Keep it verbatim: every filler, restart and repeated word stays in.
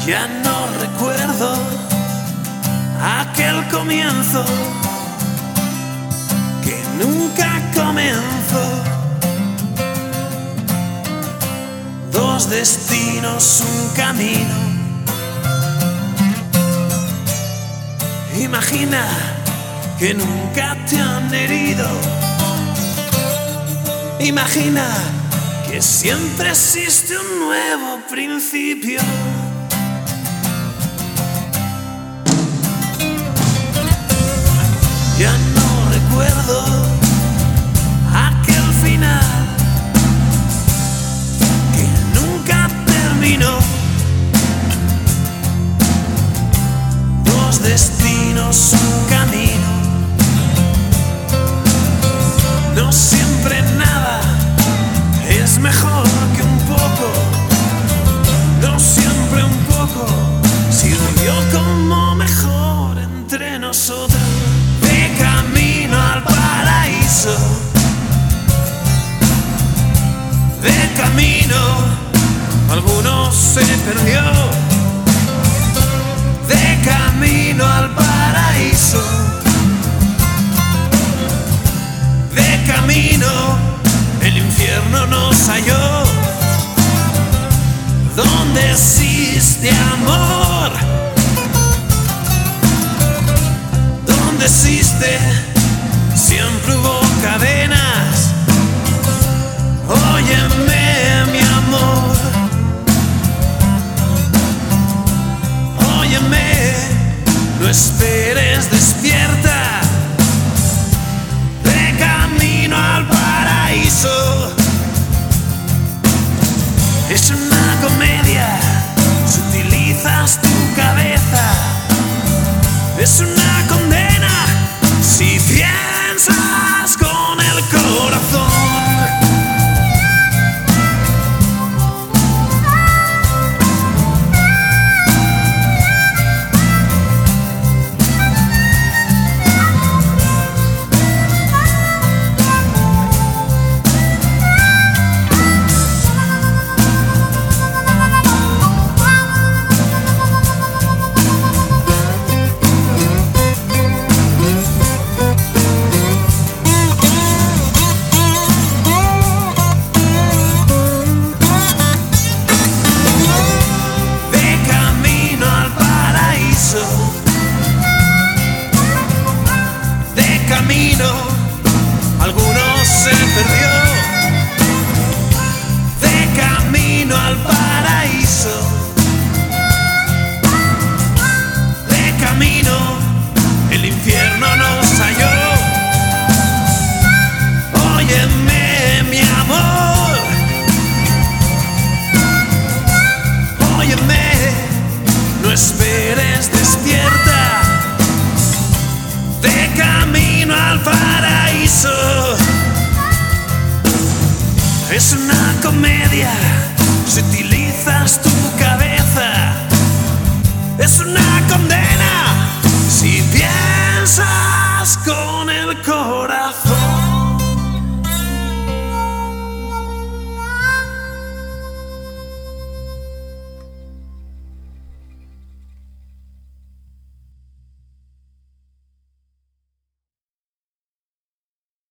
Ya no recuerdo aquel comienzo que nunca comenzó. Dos destinos, un camino. Imagina que nunca te han herido. Imagina que siempre existe un nuevo principio. Ya no recuerdo aquel final que nunca terminó. Dos destinos, un camino. No siempre nada es mejor que un poco. No siempre un poco sirvió como mejor entre nosotros. De camino al paraíso, de camino algunos se perdió. De camino al paraíso, de camino el infierno nos halló. Donde existe amor, donde existe, siempre hubo cadenas. Óyeme, mi amor, óyeme, no esperes, despierta. De camino al paraíso. Es una comedia si utilizas tu cabeza. Es una condena si piensas con el corazón. De camino, algunos se perdió. De camino al paraíso. De camino, el infierno nos halló. Óyeme, mi amor, óyeme, no esperes, despierta. De camino al paraíso. Es una comedia si utilizas tu